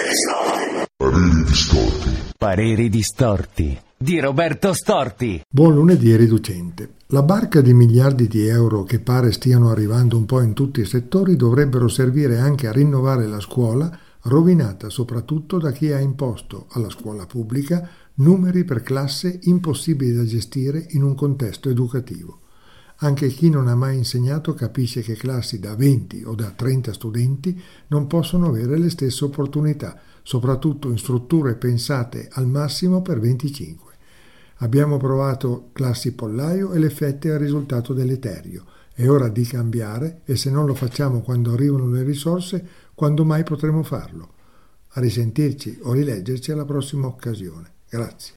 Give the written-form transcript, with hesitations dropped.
Pareri distorti. Pareri distorti di Roberto Storti. Buon lunedì riducente. La barca di miliardi di euro che pare stiano arrivando un po' in tutti i settori dovrebbero servire anche a rinnovare la scuola, rovinata soprattutto da chi ha imposto alla scuola pubblica numeri per classe impossibili da gestire in un contesto educativo. Anche chi non ha mai insegnato capisce che classi da 20 o da 30 studenti non possono avere le stesse opportunità, soprattutto in strutture pensate al massimo per 25. Abbiamo provato classi pollaio e l'effetto è il risultato deleterio. È ora di cambiare e se non lo facciamo quando arrivano le risorse, quando mai potremo farlo? A risentirci o rileggerci alla prossima occasione. Grazie.